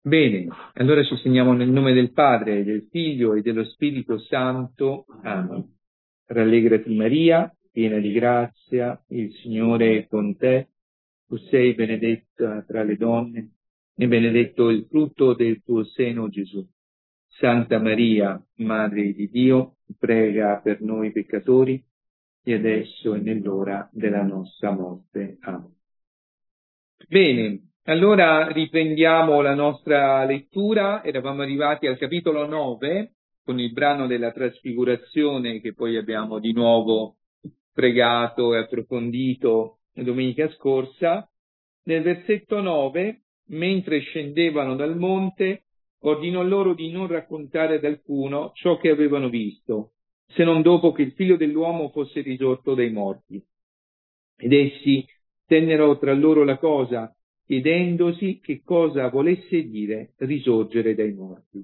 Bene, allora ci segniamo nel nome del Padre, del Figlio e dello Spirito Santo. Amen. Rallegrati Maria, piena di grazia, il Signore è con te. Tu sei benedetta tra le donne e benedetto il frutto del tuo seno, Gesù. Santa Maria, Madre di Dio, prega per noi peccatori, e adesso e nell'ora della nostra morte. Amen. Bene, allora riprendiamo la nostra lettura. Eravamo arrivati al capitolo 9 con il brano della trasfigurazione che poi abbiamo di nuovo pregato e approfondito domenica scorsa. Nel versetto 9, mentre scendevano dal monte, ordinò loro di non raccontare ad alcuno ciò che avevano visto, se non dopo che il figlio dell'uomo fosse risorto dai morti. Ed essi tennero tra loro la cosa, chiedendosi che cosa volesse dire risorgere dai morti.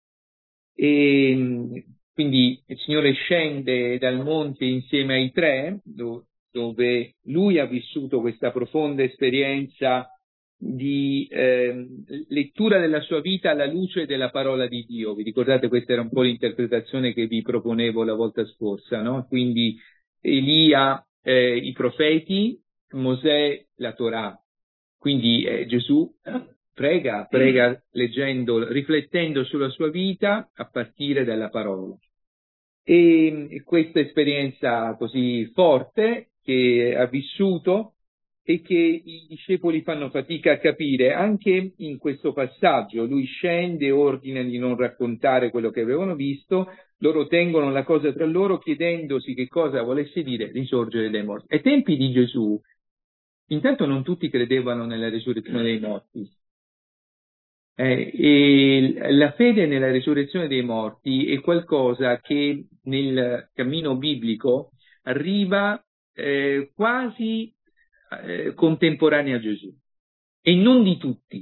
E quindi il Signore scende dal monte insieme ai tre, dove lui ha vissuto questa profonda esperienza di lettura della sua vita alla luce della parola di Dio. Vi ricordate, questa era un po' l'interpretazione che vi proponevo la volta scorsa, no? Quindi Elia, i profeti, Mosè, la Torah. Quindi Gesù prega leggendo, riflettendo sulla sua vita a partire dalla parola. E questa esperienza così forte che ha vissuto e che i discepoli fanno fatica a capire anche in questo passaggio. Lui scende, ordina di non raccontare quello che avevano visto, loro tengono la cosa tra loro chiedendosi che cosa volesse dire risorgere dai morti. Ai tempi di Gesù, intanto non tutti credevano nella risurrezione dei morti. E la fede nella risurrezione dei morti è qualcosa che nel cammino biblico arriva quasi contemporanea a Gesù, e non di tutti.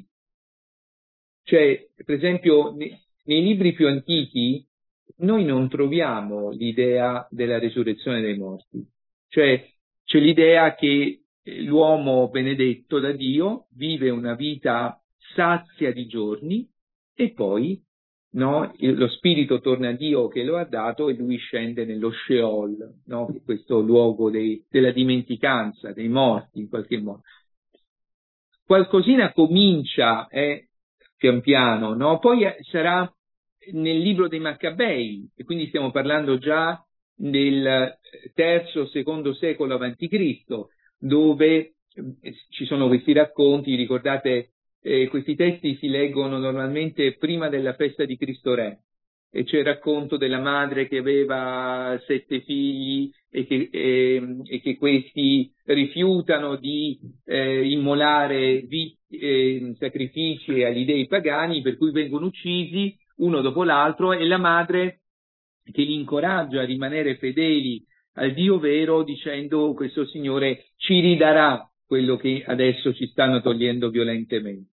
Cioè, per esempio, nei libri più antichi noi non troviamo l'idea della risurrezione dei morti. Cioè, c'è l'idea che l'uomo benedetto da Dio vive una vita sazia di giorni e poi lo spirito torna a Dio che lo ha dato e lui scende nello Sheol, no? Questo luogo della dimenticanza, dei morti in qualche modo. Qualcosina comincia pian piano, no? Poi sarà nel libro dei Maccabei, e quindi stiamo parlando già del III-II secolo avanti Cristo, dove ci sono questi racconti. Ricordate, questi testi si leggono normalmente prima della festa di Cristo Re, e c'è il racconto della madre che aveva 7 figli e che questi rifiutano di immolare sacrifici agli dei pagani, per cui vengono uccisi uno dopo l'altro, e la madre che li incoraggia a rimanere fedeli al Dio vero, dicendo: questo Signore ci ridarà quello che adesso ci stanno togliendo violentemente.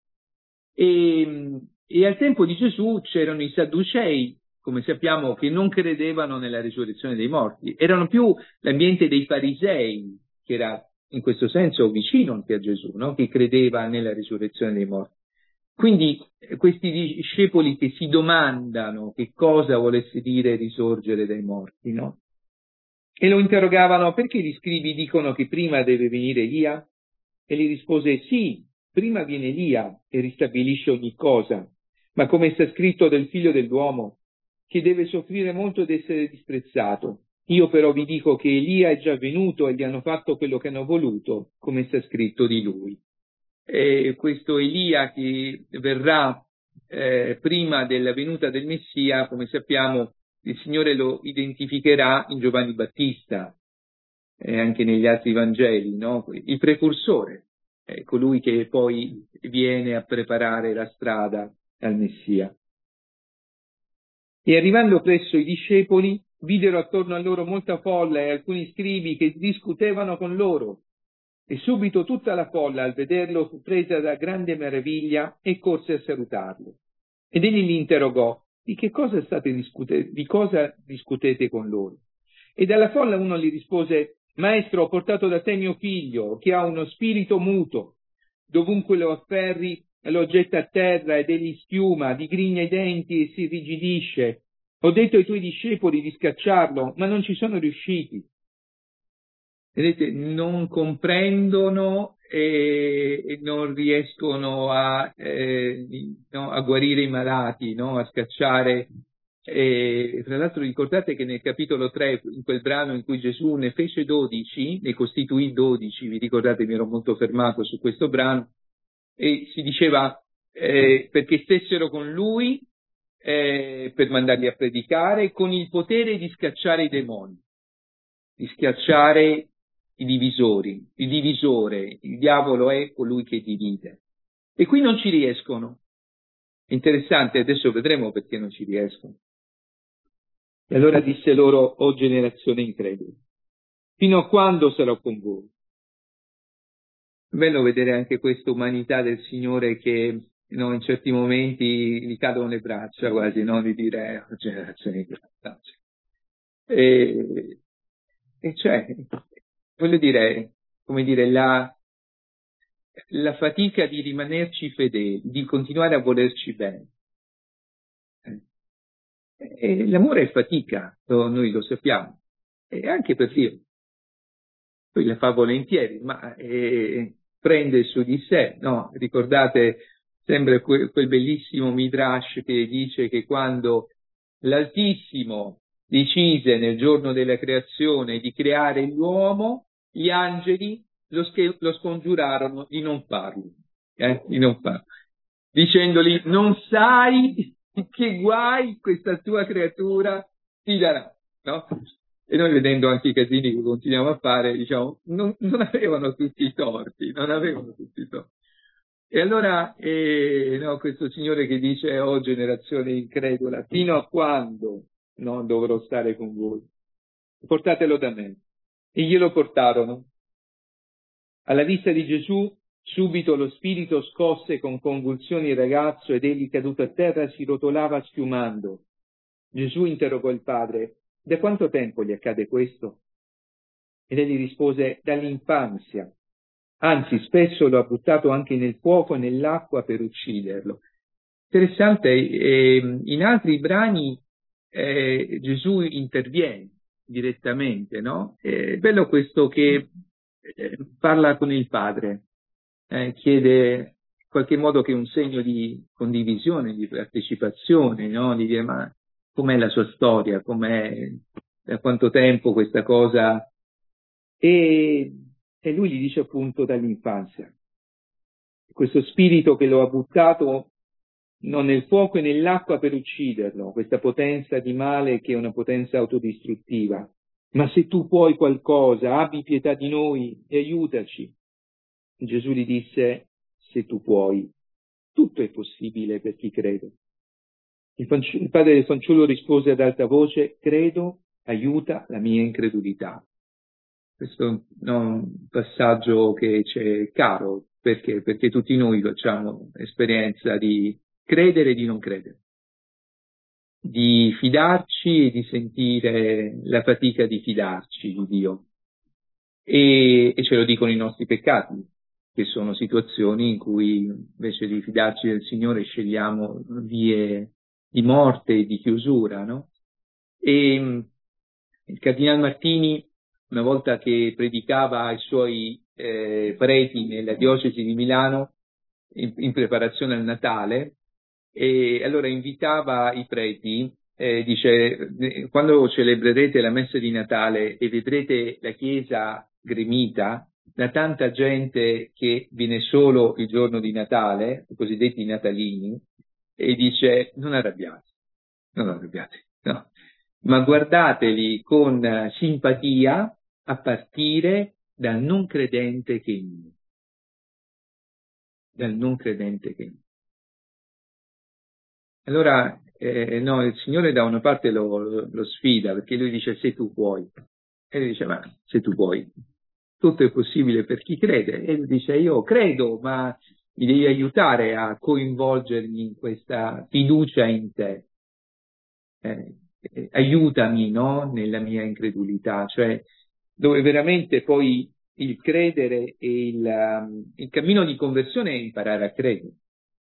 E al tempo di Gesù c'erano i Sadducei, come sappiamo, che non credevano nella risurrezione dei morti. Erano più l'ambiente dei farisei, che era in questo senso vicino anche a Gesù, no? Che credeva nella risurrezione dei morti. Quindi questi discepoli che si domandano che cosa volesse dire risorgere dai morti, no? E lo interrogavano: perché gli scribi dicono che prima deve venire Elia? E gli rispose: sì, prima viene Elia e ristabilisce ogni cosa, ma come sta scritto del figlio dell'uomo, che deve soffrire molto ed essere disprezzato. Io però vi dico che Elia è già venuto e gli hanno fatto quello che hanno voluto, come sta scritto di lui. E questo Elia che verrà prima della venuta del Messia, come sappiamo, il Signore lo identificherà in Giovanni Battista e anche negli altri Vangeli, no? Il precursore, colui che poi viene a preparare la strada al Messia. E arrivando presso i discepoli, videro attorno a loro molta folla e alcuni scribi che discutevano con loro. E subito tutta la folla, al vederlo, fu presa da grande meraviglia e corse a salutarlo. Ed egli li interrogò: di che cosa di cosa discutete con loro? E dalla folla uno gli rispose: Maestro, ho portato da te mio figlio, che ha uno spirito muto. Dovunque lo afferri, lo getta a terra ed egli schiuma, digrigna i denti e si irrigidisce. Ho detto ai tuoi discepoli di scacciarlo, ma non ci sono riusciti. Vedete, non comprendono e non riescono a guarire i malati, no? A scacciare. Tra l'altro ricordate che nel capitolo 3, in quel brano in cui Gesù ne fece 12, ne costituì 12, vi ricordate, mi ero molto fermato su questo brano, e si diceva perché stessero con lui per mandarli a predicare, con il potere di scacciare i demoni, di schiacciare i divisori, il divisore, il diavolo è colui che divide. E qui non ci riescono. Interessante, adesso vedremo perché non ci riescono. E allora disse loro, o generazione incredula, fino a quando sarò con voi? Bello vedere anche questa umanità del Signore che in certi momenti gli cadono le braccia quasi, no? Di dire, generazione incredula. E cioè, voglio dire, come dire, la fatica di rimanerci fedeli, di continuare a volerci bene. E l'amore è fatica, noi lo sappiamo, e anche per Dio. Poi la fa volentieri, ma prende su di sé, no? Ricordate sempre quel bellissimo Midrash che dice che quando l'Altissimo decise nel giorno della creazione di creare l'uomo, gli angeli lo scongiurarono di non farlo, di non farlo, dicendogli non sai che guai questa tua creatura ti darà, no? E noi vedendo anche i casini che continuiamo a fare, diciamo, non avevano tutti i torti, non avevano tutti i torti. E allora, no, questo Signore che dice, oh generazione incredula, fino a quando non dovrò stare con voi? Portatelo da me. E glielo portarono. Alla vista di Gesù, subito lo spirito scosse con convulsioni il ragazzo ed egli caduto a terra si rotolava schiumando. Gesù interrogò il padre, da quanto tempo gli accade questo? Ed egli rispose, dall'infanzia. Anzi, spesso lo ha buttato anche nel fuoco e nell'acqua per ucciderlo. Interessante, in altri brani Gesù interviene direttamente, no? È bello questo che parla con il padre, chiede in qualche modo che è un segno di condivisione, di partecipazione, no? Di dire ma com'è la sua storia, com'è, da quanto tempo questa cosa, e lui gli dice appunto dall'infanzia, questo spirito che lo ha buttato non nel fuoco e nell'acqua per ucciderlo, questa potenza di male che è una potenza autodistruttiva, ma se tu puoi qualcosa, abbi pietà di noi e aiutaci. Gesù gli disse, se tu puoi, tutto è possibile per chi crede. Il padre del fanciullo rispose ad alta voce, credo, aiuta la mia incredulità. Questo è un passaggio che c'è caro, perché? Perché tutti noi facciamo esperienza di credere e di non credere, di fidarci e di sentire la fatica di fidarci di Dio. E ce lo dicono i nostri peccati, che sono situazioni in cui invece di fidarci del Signore scegliamo vie di morte e di chiusura, no? E il Cardinal Martini, una volta che predicava ai suoi preti nella diocesi di Milano in preparazione al Natale, e allora invitava i preti, dice, quando celebrerete la messa di Natale e vedrete la chiesa gremita da tanta gente che viene solo il giorno di Natale, i cosiddetti natalini, e dice non arrabbiate, no, ma guardateli con simpatia a partire dal non credente che in me. Dal non credente che in me. Allora, no, il Signore da una parte lo sfida, perché lui dice se tu puoi. E lui dice ma se tu puoi, tutto è possibile per chi crede. E lui dice io credo, ma mi devi aiutare a coinvolgermi in questa fiducia in te. Aiutami, no? Nella mia incredulità, cioè dove veramente poi il credere e il cammino di conversione è imparare a credere.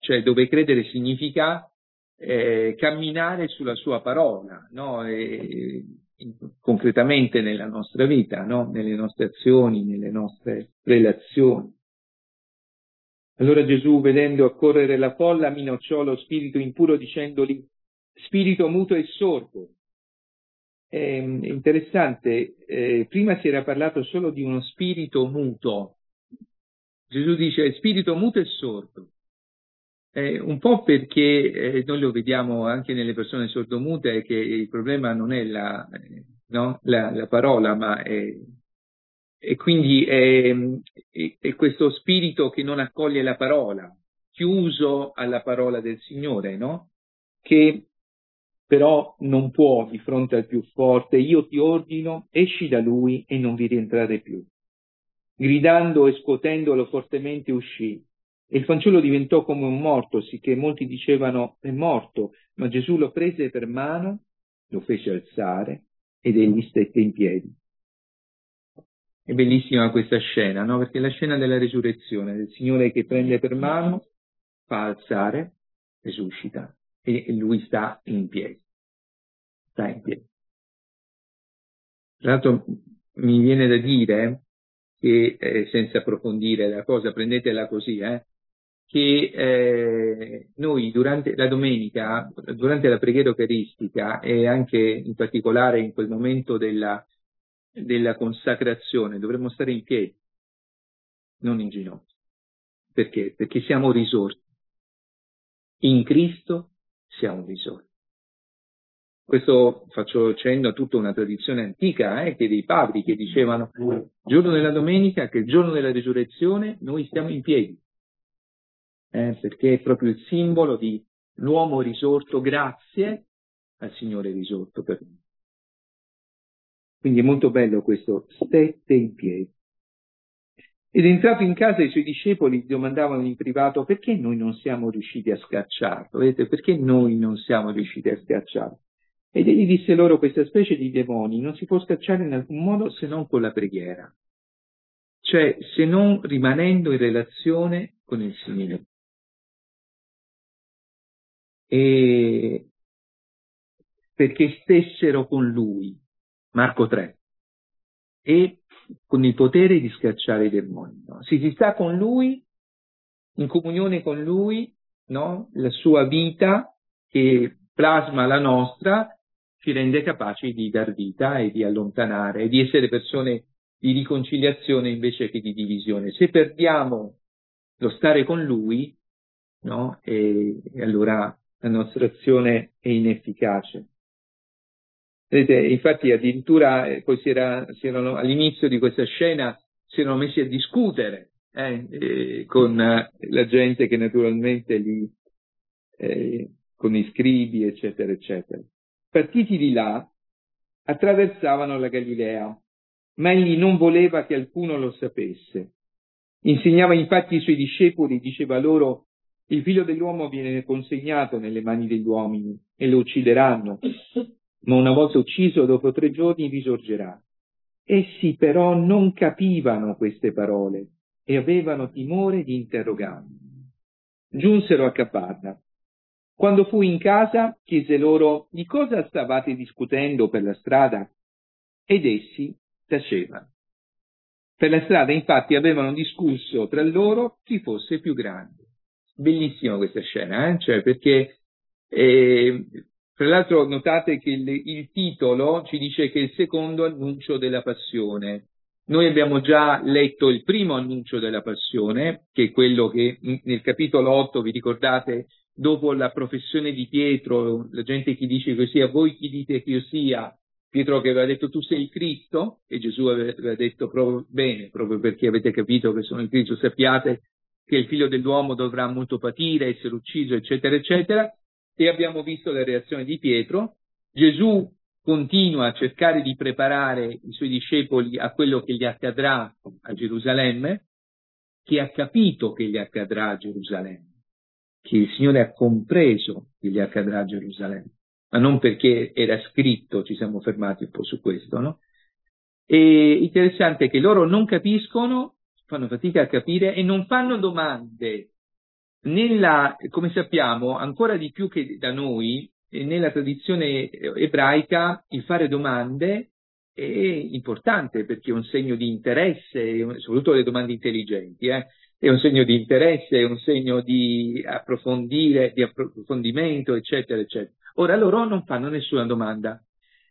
cioè dove credere significa camminare sulla sua parola, no? Concretamente nella nostra vita, no? Nelle nostre azioni, nelle nostre relazioni. Allora Gesù, vedendo accorrere la folla, minacciò lo spirito impuro dicendogli: spirito muto e sordo. È interessante, prima si era parlato solo di uno spirito muto. Gesù dice spirito muto e sordo. Un po' perché noi lo vediamo anche nelle persone sordomute, che il problema non è la parola, ma e quindi è questo spirito che non accoglie la parola, chiuso alla parola del Signore, no? Che però non può di fronte al più forte: io ti ordino, esci da lui e non vi rientrare più. Gridando e scuotendolo fortemente uscì. E il fanciullo diventò come un morto, sicché molti dicevano: è morto, ma Gesù lo prese per mano, lo fece alzare ed egli stette in piedi. È bellissima questa scena, no? Perché è la scena della resurrezione, del Signore che prende per mano, fa alzare, resuscita e lui sta in piedi. Sta in piedi. Tra l'altro mi viene da dire che, senza approfondire la cosa, prendetela così, che noi durante la domenica, durante la preghiera eucaristica e anche in particolare in quel momento della consacrazione, dovremmo stare in piedi, non in ginocchio. Perché? Perché siamo risorti. In Cristo siamo risorti. Questo faccio cenno a tutta una tradizione antica, che dei padri che dicevano: il giorno della domenica, che è il giorno della risurrezione, noi stiamo in piedi. Perché è proprio il simbolo di l'uomo risorto grazie al Signore risorto per noi. Quindi è molto bello questo stette in piedi. Ed entrato in casa i suoi discepoli domandavano in privato: perché noi non siamo riusciti a scacciarlo? Vedete, perché noi non siamo riusciti a scacciarlo? Ed egli disse loro: questa specie di demoni non si può scacciare in alcun modo se non con la preghiera, cioè se non rimanendo in relazione con il Signore. E perché stessero con lui, Marco 3, e con il potere di scacciare i demoni. No? Si sta con lui, in comunione con lui, no? La sua vita che plasma la nostra ci rende capaci di dar vita e di allontanare e di essere persone di riconciliazione invece che di divisione. Se perdiamo lo stare con lui, no? E allora la nostra azione è inefficace. Vedete, infatti addirittura poi si erano all'inizio di questa scena si erano messi a discutere con la gente che naturalmente lì, con i scribi, eccetera, eccetera. Partiti di là, attraversavano la Galilea, ma egli non voleva che alcuno lo sapesse. Insegnava infatti ai suoi discepoli, diceva loro: il figlio dell'uomo viene consegnato nelle mani degli uomini e lo uccideranno, ma una volta ucciso dopo 3 giorni risorgerà. Essi però non capivano queste parole e avevano timore di interrogarlo. Giunsero a Caparna. Quando fu in casa, chiese loro: di cosa stavate discutendo per la strada? Ed essi tacevano. Per la strada, infatti, avevano discusso tra loro chi fosse più grande. Bellissima questa scena, cioè perché, tra l'altro, notate che il titolo ci dice che è il secondo annuncio della passione. Noi abbiamo già letto il primo annuncio della passione, che è quello che nel capitolo 8, vi ricordate, dopo la professione di Pietro, la gente che dice così: a voi chi dite che io sia? Pietro che aveva detto: tu sei il Cristo, e Gesù aveva detto: proprio bene, proprio perché avete capito che sono il Cristo, sappiate che il figlio dell'uomo dovrà molto patire, essere ucciso, eccetera, eccetera. E abbiamo visto la reazione di Pietro. Gesù continua a cercare di preparare i suoi discepoli a quello che gli accadrà a Gerusalemme, che ha capito che gli accadrà a Gerusalemme, che il Signore ha compreso che gli accadrà a Gerusalemme, ma non perché era scritto, ci siamo fermati un po' su questo, no? E interessante che loro non capiscono, fanno fatica a capire e non fanno domande, come sappiamo, ancora di più che da noi, nella tradizione ebraica, il fare domande è importante perché è un segno di interesse, soprattutto le domande intelligenti, è un segno di interesse, è un segno di approfondire, di approfondimento, eccetera, eccetera. Ora loro non fanno nessuna domanda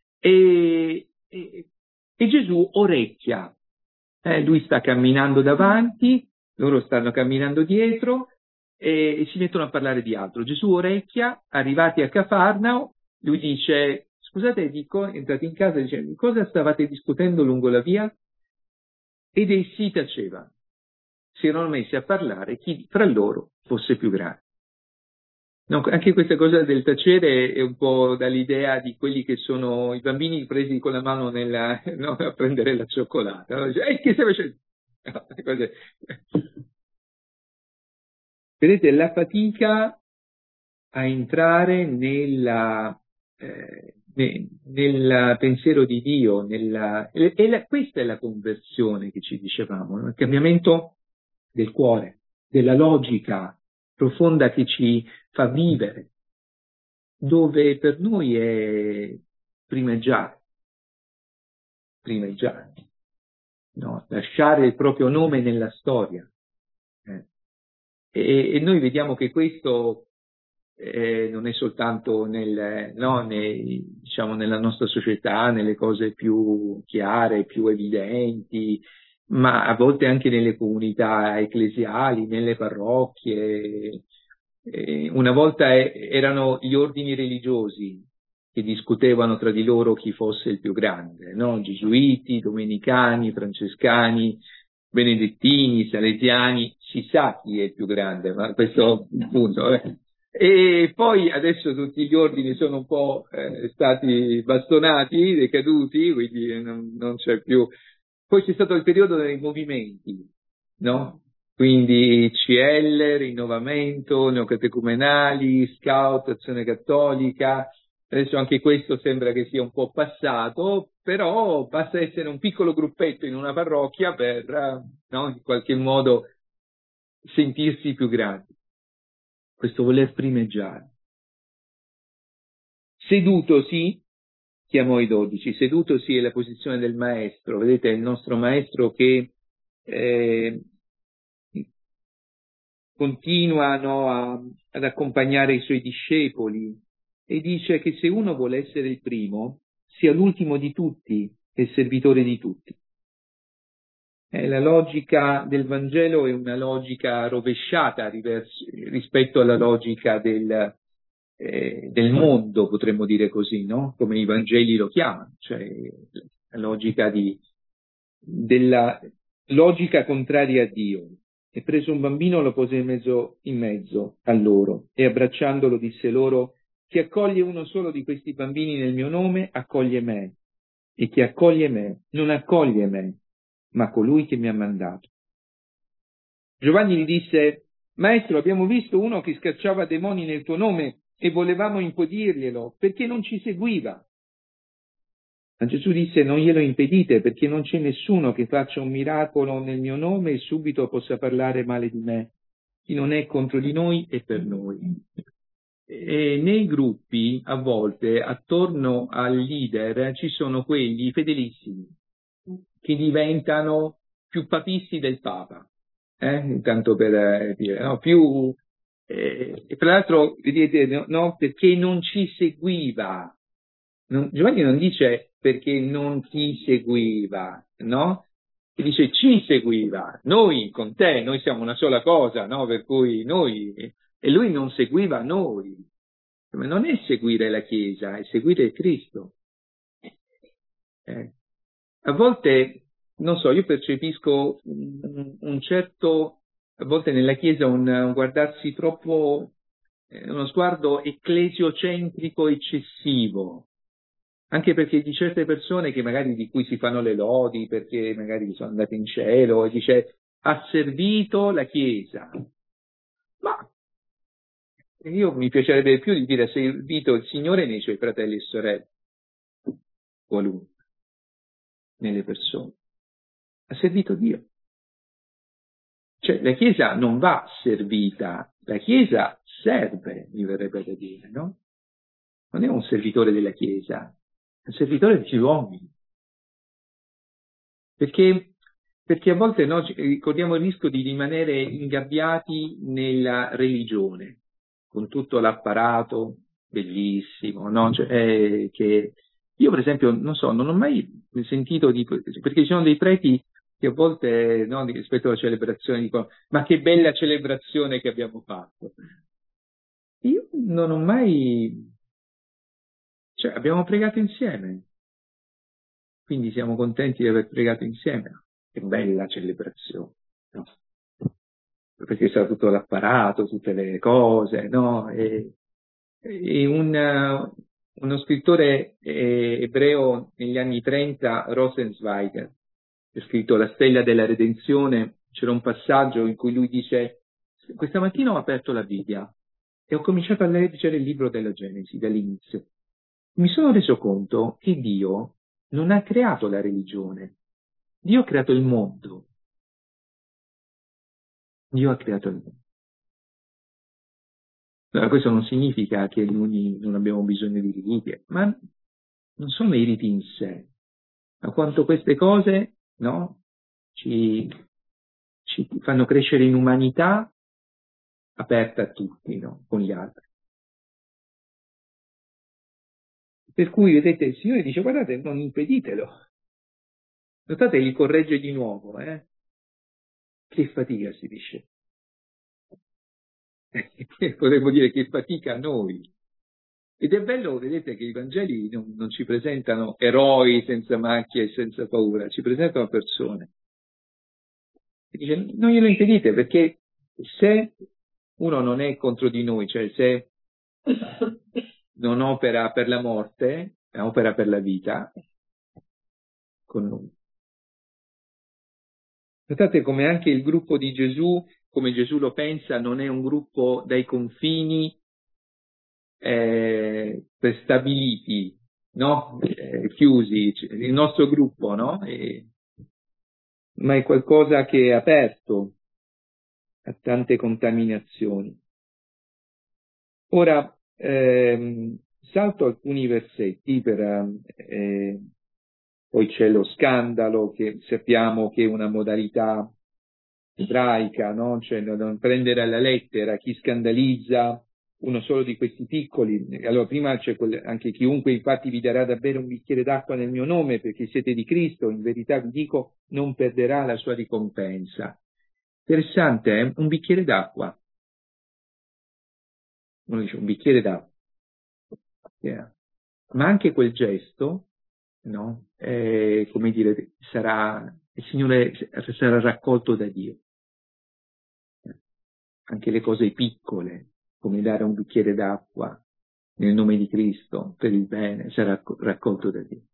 e Gesù orecchia. Lui sta camminando davanti, loro stanno camminando dietro e si mettono a parlare di altro. Gesù orecchia, arrivati a Cafarnao, lui dice: scusate, entrate in casa e dice: di cosa stavate discutendo lungo la via? Ed essi tacevano. Si erano messi a parlare chi fra loro fosse più grande. No, anche questa cosa del tacere è un po' dall'idea di quelli che sono i bambini presi con la mano no, a prendere la cioccolata. No? Dice, che stai facendo? No, vedete, la fatica a entrare nel pensiero di Dio, questa è la conversione che ci dicevamo, no? Il cambiamento del cuore, della logica profonda che ci fa vivere, dove per noi è primeggiare, no? Lasciare il proprio nome nella storia. E noi vediamo che questo non è soltanto diciamo, nella nostra società, nelle cose più chiare, più evidenti, ma a volte anche nelle comunità ecclesiali, nelle parrocchie. Una volta erano gli ordini religiosi che discutevano tra di loro chi fosse il più grande, no? Gesuiti, domenicani, francescani, benedettini, salesiani, si sa chi è il più grande, ma questo punto. E poi adesso tutti gli ordini sono un po' stati bastonati, decaduti, quindi non c'è più. Poi c'è stato il periodo dei movimenti, no? Quindi CL, rinnovamento, neocatecumenali, scout, azione cattolica. Adesso anche questo sembra che sia un po' passato, però basta essere un piccolo gruppetto in una parrocchia per, no, in qualche modo sentirsi più grandi. Questo voler primeggiare. Sedutosi, chiamò i 12, sedutosi è la posizione del maestro, vedete, è il nostro maestro che continuano ad accompagnare i suoi discepoli e dice che se uno vuole essere il primo, sia l'ultimo di tutti e il servitore di tutti. La logica del Vangelo è una logica rovesciata rispetto alla logica del mondo, potremmo dire così, no? Come i Vangeli lo chiamano, cioè la logica della logica contraria a Dio. E preso un bambino lo pose in mezzo a loro e abbracciandolo disse loro: chi accoglie uno solo di questi bambini nel mio nome accoglie me, e chi accoglie me non accoglie me, ma colui che mi ha mandato. Giovanni gli disse: Maestro, abbiamo visto uno che scacciava demoni nel tuo nome e volevamo impedirglielo perché non ci seguiva. Ma Gesù disse: non glielo impedite, perché non c'è nessuno che faccia un miracolo nel mio nome e subito possa parlare male di me. Chi non è contro di noi è per noi. E nei gruppi, a volte, attorno al leader ci sono quelli fedelissimi che diventano più papisti del Papa, intanto per dire, no? E tra l'altro, vedete, no? Perché non ci seguiva. Giovanni non dice perché non ti seguiva, no? Dice ci seguiva, noi con te, noi siamo una sola cosa, no? Per cui noi, e lui non seguiva noi. Ma non è seguire la Chiesa, è seguire Cristo. A volte, non so, io percepisco un certo, a volte nella Chiesa un guardarsi troppo, uno sguardo ecclesiocentrico eccessivo, anche perché di certe persone che magari di cui si fanno le lodi, perché magari sono andate in cielo, e dice ha servito la Chiesa. Ma io mi piacerebbe più di dire ha servito il Signore nei suoi fratelli e sorelle, qualunque, nelle persone. Ha servito Dio. Cioè, la Chiesa non va servita, la Chiesa serve, mi verrebbe da dire, no? Non è un servitore della Chiesa, è un servitore degli uomini. Perché a volte no, corriamo il rischio di rimanere ingabbiati nella religione, con tutto l'apparato bellissimo, no? Cioè, che io per esempio, non so, non ho mai sentito perché ci sono dei preti che a volte, no, rispetto alla celebrazione dicono, ma che bella celebrazione che abbiamo fatto. Io non ho mai, cioè abbiamo pregato insieme, quindi siamo contenti di aver pregato insieme. Che bella celebrazione, no? Perché c'era tutto l'apparato, tutte le cose, no? E uno scrittore ebreo negli anni 30, Rosenzweig, ha scritto La stella della redenzione, c'era un passaggio in cui lui dice: questa mattina ho aperto la Bibbia e ho cominciato a leggere il libro della Genesi dall'inizio. Mi sono reso conto che Dio non ha creato la religione, Dio ha creato il mondo. Dio ha creato il mondo. Allora, questo non significa che noi non abbiamo bisogno di riti, ma non sono i riti in sé, ma quanto queste cose, no, ci fanno crescere in umanità aperta a tutti, no, con gli altri. Per cui, vedete, il Signore dice: guardate, non impeditelo. Notate, li corregge di nuovo, Che fatica, si dice. Potremmo dire che fatica a noi. Ed è bello, vedete, che i Vangeli non ci presentano eroi senza macchie e senza paura, ci presentano persone. E dice: non glielo impedite, perché se uno non è contro di noi, cioè se non opera per la morte, ma opera per la vita, con noi. Notate come anche il gruppo di Gesù, come Gesù lo pensa, non è un gruppo dai confini prestabiliti, no? Chiusi, il nostro gruppo, no? Ma è qualcosa che è aperto a tante contaminazioni. Ora, salto alcuni versetti poi c'è lo scandalo, che sappiamo che è una modalità ebraica, no? Cioè non prendere alla lettera chi scandalizza, uno solo di questi piccoli. Allora prima c'è anche chiunque infatti vi darà da bere un bicchiere d'acqua nel mio nome perché siete di Cristo, in verità vi dico, non perderà la sua ricompensa. Interessante, un bicchiere d'acqua. Uno dice un bicchiere d'acqua. Yeah. Ma anche quel gesto, no? Come dire, il Signore sarà raccolto da Dio. Anche le cose piccole, come dare un bicchiere d'acqua nel nome di Cristo per il bene, sarà raccolto da Dio.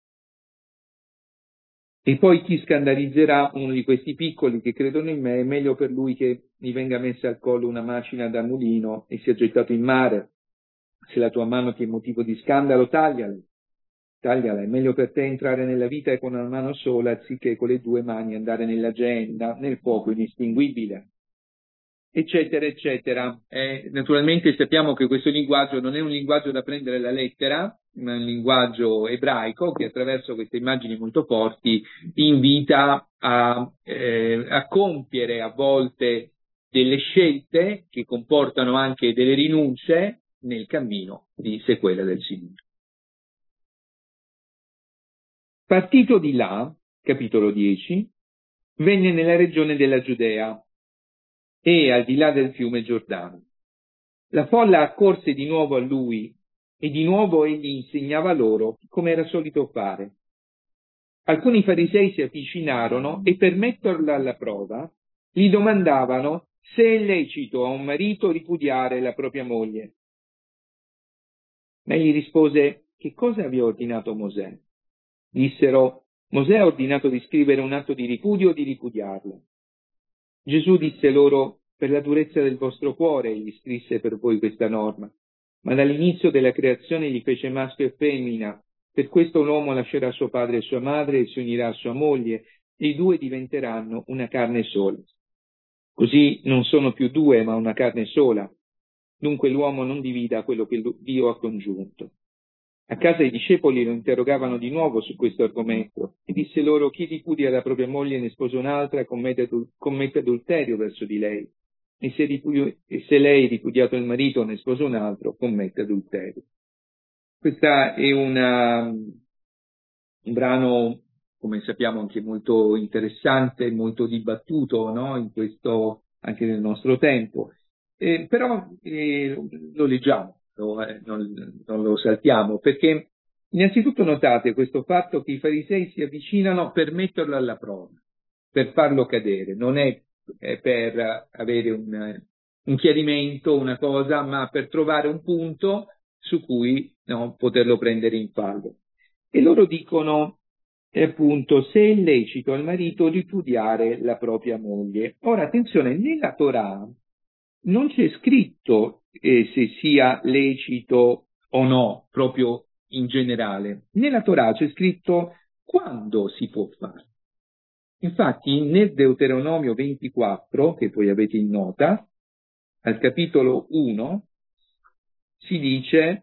E poi chi scandalizzerà uno di questi piccoli che credono in me, è meglio per lui che gli venga messa al collo una macina da mulino e sia gettato in mare. Se la tua mano ti è motivo di scandalo, tagliala. Tagliala, è meglio per te entrare nella vita con una mano sola, anziché con le due mani andare nella genna, nel fuoco inestinguibile, eccetera, eccetera. Naturalmente sappiamo che questo linguaggio non è un linguaggio da prendere alla lettera, ma è un linguaggio ebraico che attraverso queste immagini molto forti invita a compiere a volte delle scelte che comportano anche delle rinunce nel cammino di sequela del Signore. Partito di là, capitolo 10, venne nella regione della Giudea e al di là del fiume Giordano. La folla accorse di nuovo a lui e di nuovo egli insegnava loro come era solito fare. Alcuni farisei si avvicinarono e per metterla alla prova gli domandavano se è lecito a un marito ripudiare la propria moglie. Ma egli rispose: che cosa vi ha ordinato Mosè? Dissero: Mosè ha ordinato di scrivere un atto di ripudio o di ripudiarla. Gesù disse loro: per la durezza del vostro cuore egli scrisse per voi questa norma, ma dall'inizio della creazione gli fece maschio e femmina. Per questo l'uomo lascerà suo padre e sua madre e si unirà a sua moglie, e i due diventeranno una carne sola. Così non sono più due, ma una carne sola. Dunque l'uomo non divida quello che Dio ha congiunto. A casa i discepoli lo interrogavano di nuovo su questo argomento e disse loro: chi ripudia la propria moglie e ne sposa un'altra commette adulterio verso di lei, e se lei, ripudiato il marito, ne sposa un altro, commette adulterio. Questa è un brano, come sappiamo, anche molto interessante, molto dibattuto, no? Anche nel nostro tempo. Però lo leggiamo, non lo saltiamo, perché innanzitutto notate questo fatto che i farisei si avvicinano per metterlo alla prova, per farlo cadere, non è per avere un chiarimento, una cosa, ma per trovare un punto su cui, no, poterlo prendere in fallo. E loro dicono, appunto, se è lecito al marito ripudiare la propria moglie. Ora, attenzione, nella Torah non c'è scritto se sia lecito o no, proprio in generale. Nella Torah c'è scritto quando si può fare. Infatti, nel Deuteronomio 24, che poi avete in nota, al capitolo 1, si dice,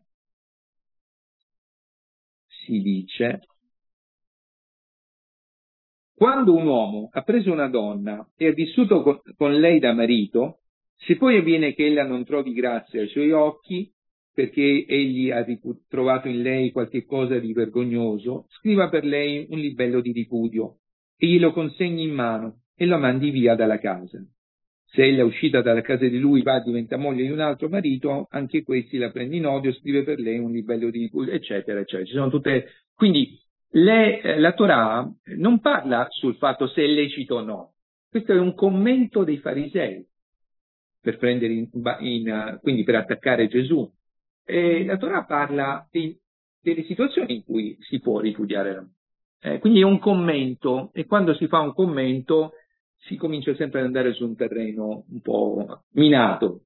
quando un uomo ha preso una donna e ha vissuto con lei da marito, se poi avviene che ella non trovi grazia ai suoi occhi, perché egli ha trovato in lei qualche cosa di vergognoso, scriva per lei un libello di ripudio e glielo consegni in mano e la mandi via dalla casa. Se ella è uscita dalla casa di lui, va, diventa moglie di un altro marito, anche questi la prende in odio, scrive per lei un libello di ripudio, eccetera, eccetera. Ci sono tutte. Quindi la Torah non parla sul fatto se è lecito o no. Questo è un commento dei farisei per prendere quindi per attaccare Gesù. La Torah parla delle situazioni in cui si può ripudiare. Quindi è un commento, e quando si fa un commento si comincia sempre ad andare su un terreno un po' minato,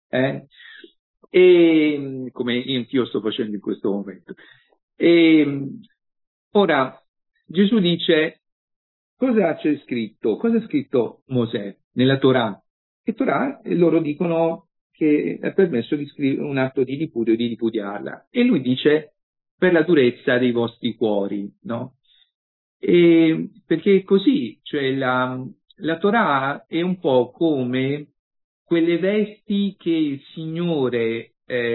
e come io sto facendo in questo momento. Ora, Gesù dice, cosa c'è scritto? Cosa ha scritto Mosè nella Torah? E Torah, loro dicono che è permesso di scrivere un atto di ripudio, di ripudiarla. E lui dice, per la durezza dei vostri cuori, no? Perché è così, cioè la Torah è un po' come quelle vesti che il Signore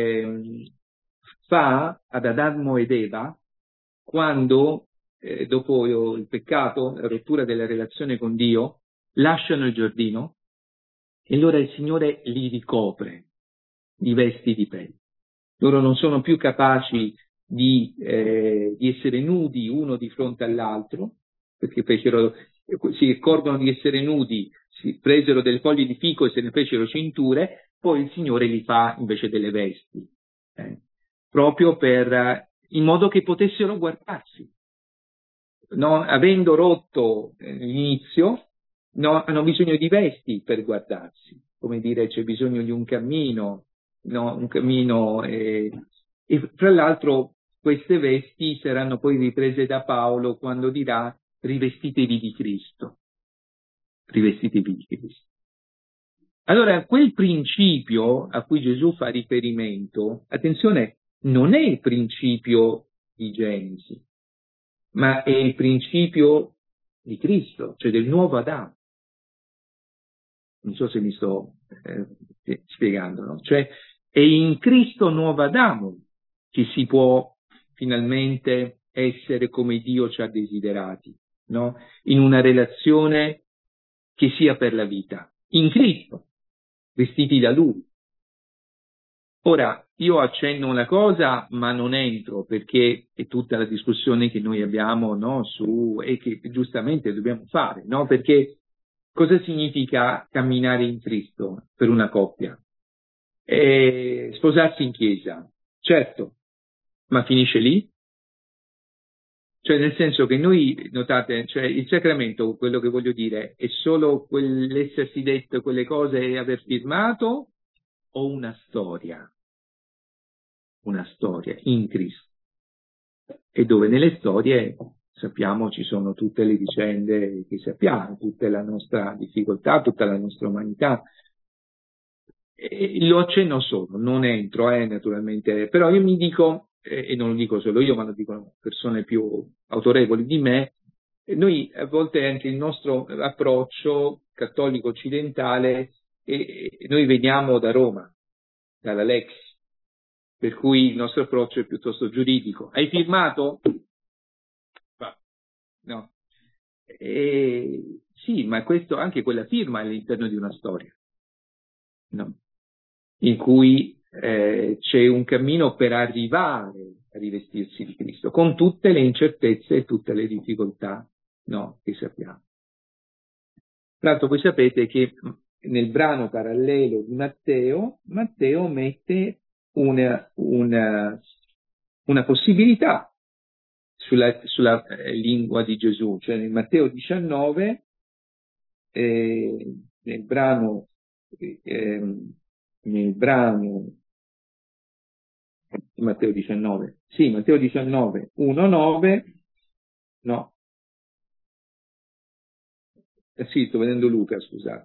fa ad Adamo ed Eva quando, dopo il peccato, la rottura della relazione con Dio, lasciano il giardino e allora il Signore li ricopre di vesti di pelle. Loro non sono più capaci di essere nudi uno di fronte all'altro, perché si accorgono di essere nudi, si presero delle foglie di fico e se ne fecero cinture, poi il Signore li fa invece delle vesti, proprio in modo che potessero guardarsi. No? Avendo rotto l'inizio, no? Hanno bisogno di vesti per guardarsi, come dire, c'è bisogno di un cammino, no? Un cammino, e fra l'altro queste vesti saranno poi riprese da Paolo quando dirà rivestitevi di Cristo. Rivestitevi di Cristo. Allora, quel principio a cui Gesù fa riferimento, attenzione, non è il principio di Genesi, ma è il principio di Cristo, cioè del nuovo Adamo. Non so se mi sto spiegando, no? Cioè è in Cristo nuovo Adamo che si può finalmente essere come Dio ci ha desiderati, no? In una relazione che sia per la vita, in Cristo, vestiti da Lui. Ora, io accenno una cosa, ma non entro, perché è tutta la discussione che noi abbiamo, no, e che giustamente dobbiamo fare, no? Perché cosa significa camminare in Cristo per una coppia? Sposarsi in chiesa, certo, ma finisce lì? Cioè, nel senso che noi, notate, cioè il sacramento, quello che voglio dire, è solo quell'essersi detto quelle cose e aver firmato, o una storia in Cristo, e dove nelle storie sappiamo ci sono tutte le vicende che sappiamo, tutta la nostra difficoltà, tutta la nostra umanità. E lo accenno solo, non entro, naturalmente, però io mi dico, e non lo dico solo io, ma lo dicono persone più autorevoli di me, noi a volte anche il nostro approccio cattolico occidentale, noi veniamo da Roma, dalla Lex, per cui il nostro approccio è piuttosto giuridico. Hai firmato? No. Sì, ma questo, anche quella firma è all'interno di una storia, no? In cui c'è un cammino per arrivare a rivestirsi di Cristo, con tutte le incertezze e tutte le difficoltà, no, che sappiamo. Tra l'altro voi sapete che nel brano parallelo di Matteo mette una possibilità sulla lingua di Gesù, cioè nel Matteo 19, nel brano Matteo 19, sì, Matteo 19, 1, 9, no, sì, sto vedendo Luca, scusate.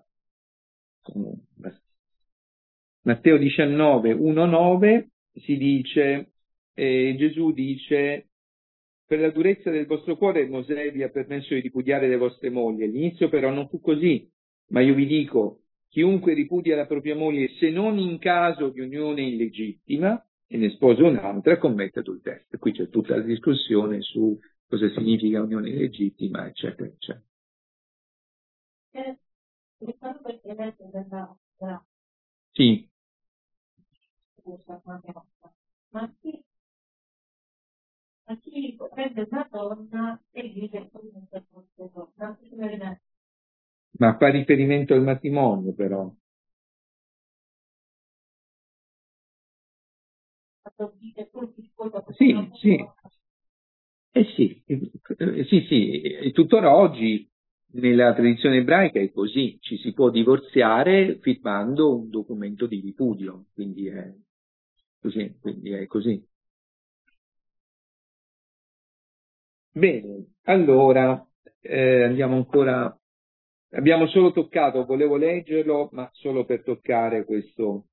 Matteo 19, 1, 9 si dice, Gesù dice: per la durezza del vostro cuore Mosè vi ha permesso di ripudiare le vostre mogli. All'inizio però non fu così, ma io vi dico, chiunque ripudia la propria moglie, se non in caso di unione illegittima, e ne sposa un'altra, commette adulterio. E qui c'è tutta la discussione su cosa significa unione illegittima, eccetera, eccetera. Sì. Ma chi prende una donna e vive comunque queste donne. Ma fa riferimento al matrimonio, però. Sì, sì. Sì, e tuttora oggi nella tradizione ebraica è così, ci si può divorziare firmando un documento di ripudio, quindi è così. Bene, allora andiamo ancora, abbiamo solo toccato, volevo leggerlo, ma solo per toccare questo.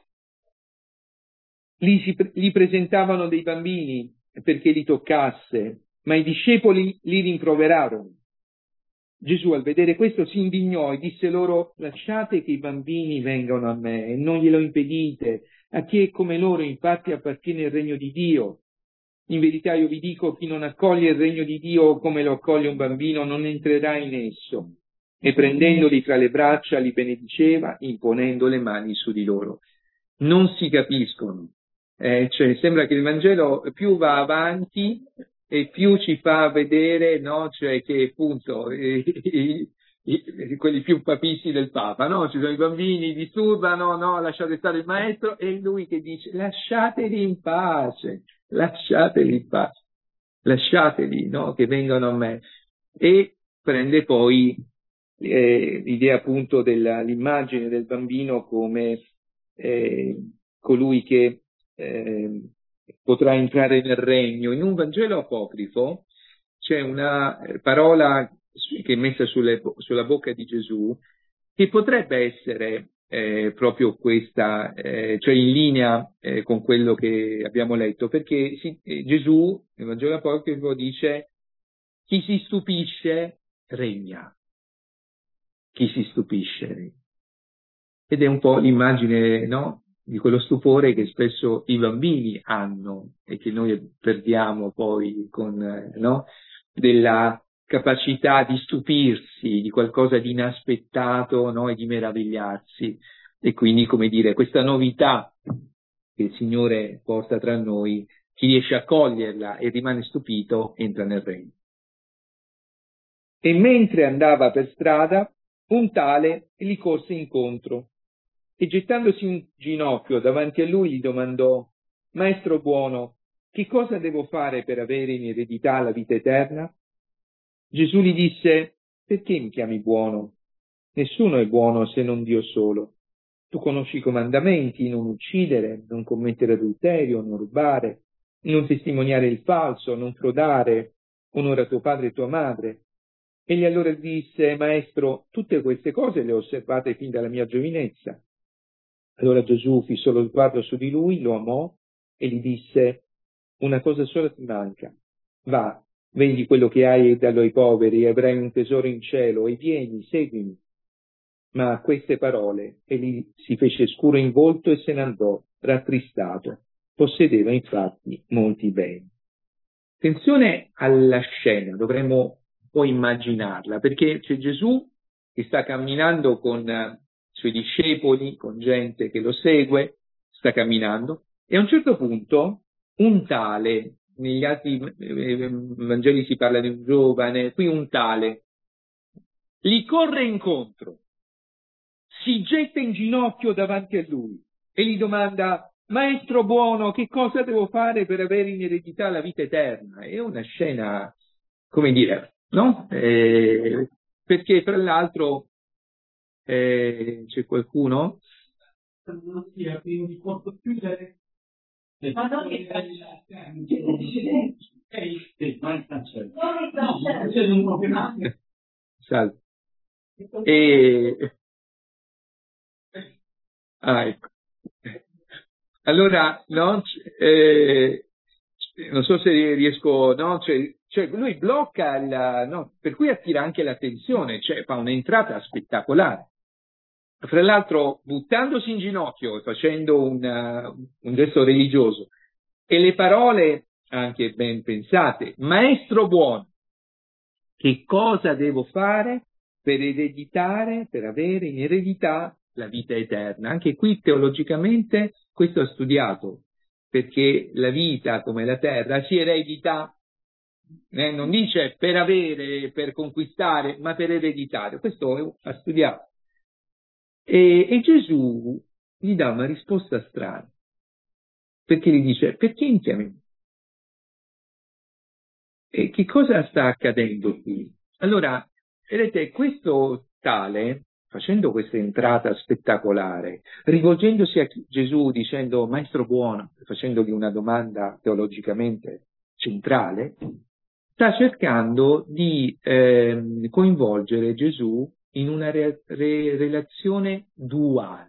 Li presentavano dei bambini perché li toccasse, ma i discepoli li rimproverarono. Gesù al vedere questo si indignò e disse loro: lasciate che i bambini vengano a me e non glielo impedite, a chi è come loro infatti appartiene il regno di Dio. In verità io vi dico, chi non accoglie il regno di Dio come lo accoglie un bambino non entrerà in esso. E prendendoli tra le braccia li benediceva, imponendo le mani su di loro. Non si capiscono. Cioè, sembra che il Vangelo più va avanti e più ci fa vedere, no? Cioè che appunto quelli più papisti del Papa, no? Ci sono i bambini, disturbano, no? Lasciate stare il maestro, e lui che dice: lasciateli in pace, lasciateli, no? Che vengano a me. E prende poi l'idea appunto dell'immagine del bambino come colui che potrà entrare nel regno. In un Vangelo apocrifo c'è una parola che è messa sulla bocca di Gesù, che potrebbe essere proprio questa, cioè in linea con quello che abbiamo letto, perché Gesù nel Vangelo apocrifo dice: chi si stupisce regna. Chi si stupisce regna. Ed è un po' l'immagine, no? Di quello stupore che spesso i bambini hanno e che noi perdiamo poi con, no? Della capacità di stupirsi di qualcosa di inaspettato, no? E di meravigliarsi. E quindi, come dire, questa novità che il Signore porta tra noi, chi riesce a coglierla e rimane stupito, entra nel regno. E mentre andava per strada, un tale gli corse incontro e gettandosi in ginocchio davanti a lui gli domandò: Maestro buono, che cosa devo fare per avere in eredità la vita eterna? Gesù gli disse: perché mi chiami buono? Nessuno è buono se non Dio solo. Tu conosci i comandamenti: non uccidere, non commettere adulterio, non rubare, non testimoniare il falso, non frodare, onora tuo padre e tua madre. Egli allora disse: Maestro, tutte queste cose le ho osservate fin dalla mia giovinezza. Allora Gesù fissò lo sguardo su di lui, lo amò e gli disse: una cosa sola ti manca. Va, vendi quello che hai e dallo ai poveri, e avrai un tesoro in cielo, e vieni, seguimi. Ma a queste parole egli si fece scuro in volto e se ne andò, rattristato. Possedeva infatti molti beni. Attenzione alla scena, dovremmo un po' immaginarla, perché c'è Gesù che sta camminando con i suoi discepoli, con gente che lo segue, sta camminando, e a un certo punto un tale, negli altri Vangeli si parla di un giovane, qui un tale, gli corre incontro, si getta in ginocchio davanti a lui e gli domanda: Maestro buono, che cosa devo fare per avere in eredità la vita eterna? È una scena, come dire, no? Perché tra l'altro c'è qualcuno? Ma non mi Salve. E... Ah, ecco. Allora, no, non so se riesco, no, cioè lui blocca no, per cui attira anche l'attenzione, cioè fa un'entrata spettacolare. Fra l'altro, buttandosi in ginocchio e facendo un gesto religioso, e le parole anche ben pensate: Maestro buono, che cosa devo fare per ereditare, per avere in eredità la vita eterna? Anche qui teologicamente questo è studiato, perché la vita, come la terra, si eredita, non dice per avere, per conquistare, ma per ereditare. Questo ha studiato. E Gesù gli dà una risposta strana, perché gli dice: perché mi chiami? E che cosa sta accadendo qui? Allora, vedete, questo tale, facendo questa entrata spettacolare, rivolgendosi a Gesù dicendo: Maestro buono, facendogli una domanda teologicamente centrale, sta cercando di coinvolgere Gesù in una relazione duale.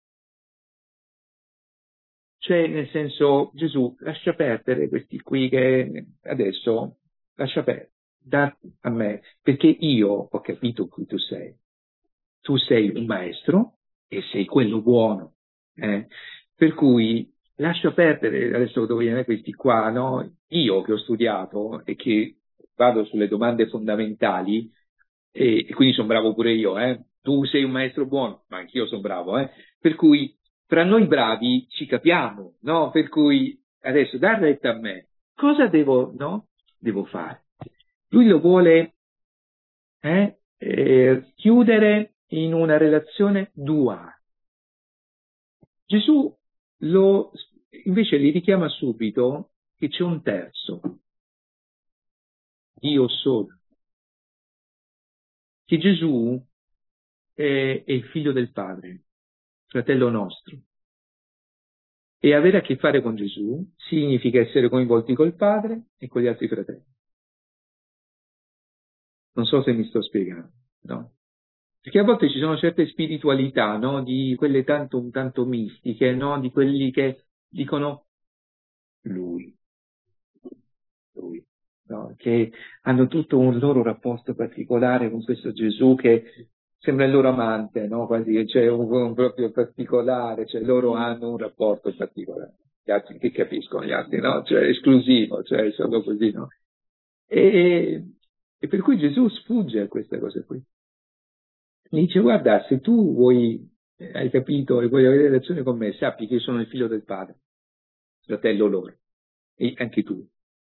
Cioè, nel senso, Gesù, lascia perdere questi qui che adesso, lascia perdere, da a me, perché io ho capito chi tu sei. Tu sei un maestro e sei quello buono. Per cui lascia perdere adesso dove viene questi qua, no? Io che ho studiato e che vado sulle domande fondamentali, e quindi sono bravo pure io, Tu sei un maestro buono, ma anch'io sono bravo, Per cui tra noi bravi ci capiamo, no? Per cui adesso dà retta a me, cosa devo, no? Devo fare? Lui lo vuole chiudere in una relazione duale. Gesù invece li richiama subito che c'è un terzo, Dio solo, che Gesù è il figlio del Padre, fratello nostro. E avere a che fare con Gesù significa essere coinvolti col Padre e con gli altri fratelli. Non so se mi sto spiegando, no? Perché a volte ci sono certe spiritualità, no? Di quelle tanto mistiche, no? Di quelli che dicono lui, no? Che hanno tutto un loro rapporto particolare con questo Gesù che sembra il loro amante, no? Quasi c'è un proprio particolare, cioè loro hanno un rapporto particolare. Gli altri che capiscono gli altri, no? Cioè esclusivo, cioè solo così, no? E per cui Gesù sfugge a questa cosa qui. Mi dice: guarda, se tu hai capito e vuoi avere relazione con me, sappi che io sono il figlio del Padre, fratello loro, e anche tu.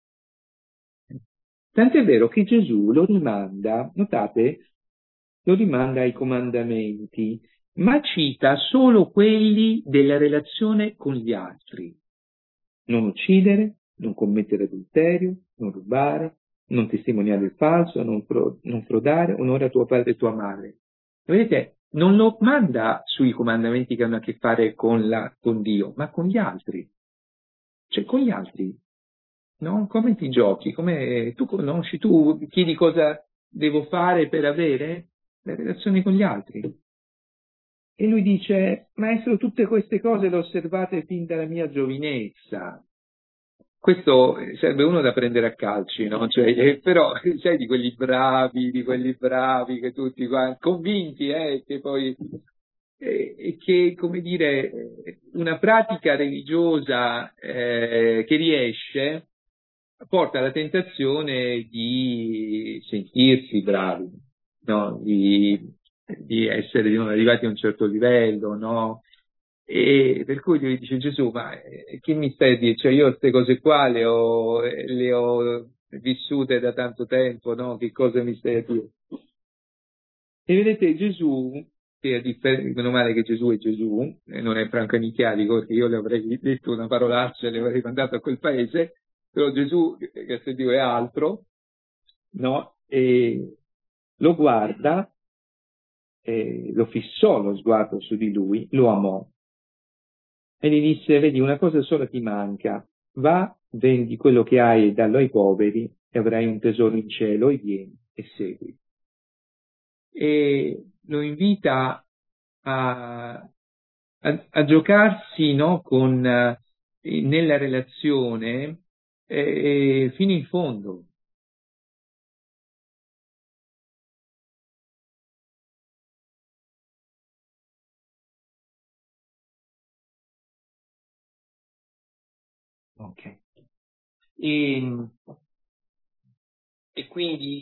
Tant'è vero che Gesù lo rimanda, notate, lo rimanda ai comandamenti, ma cita solo quelli della relazione con gli altri. Non uccidere, non commettere adulterio, non rubare, non testimoniare il falso, non frodare, onora tuo padre e tua madre. Vedete, non lo manda sui comandamenti che hanno a che fare con Dio, ma con gli altri. Cioè con gli altri. no? Come ti giochi? Tu conosci, tu chiedi cosa devo fare per avere le relazioni con gli altri. E lui dice, maestro, tutte queste cose le ho osservate fin dalla mia giovinezza. Questo sarebbe uno da prendere a calci, no? Cioè, però, sai, di quelli bravi, che tutti quanti, convinti, che poi, e che, come dire, una pratica religiosa che riesce porta alla tentazione di sentirsi bravi, no? Di essere arrivati a un certo livello, no? E per cui gli dice Gesù, ma che mi stai a dire? Cioè io queste cose qua le ho vissute da tanto tempo, no? Che cosa mi stai a dire? E vedete Gesù, che meno male che Gesù è Gesù, e non è Franco Nicchiarico, che io le avrei detto una parolaccia e le avrei mandato a quel paese, però Gesù, che Dio è altro, no? E lo guarda, lo fissò lo sguardo su di lui, lo amò e gli disse, vedi, una cosa sola ti manca, va, vendi quello che hai e dallo ai poveri e avrai un tesoro in cielo e vieni e segui. E lo invita a giocarsi, no, nella relazione fino in fondo. Ok. E quindi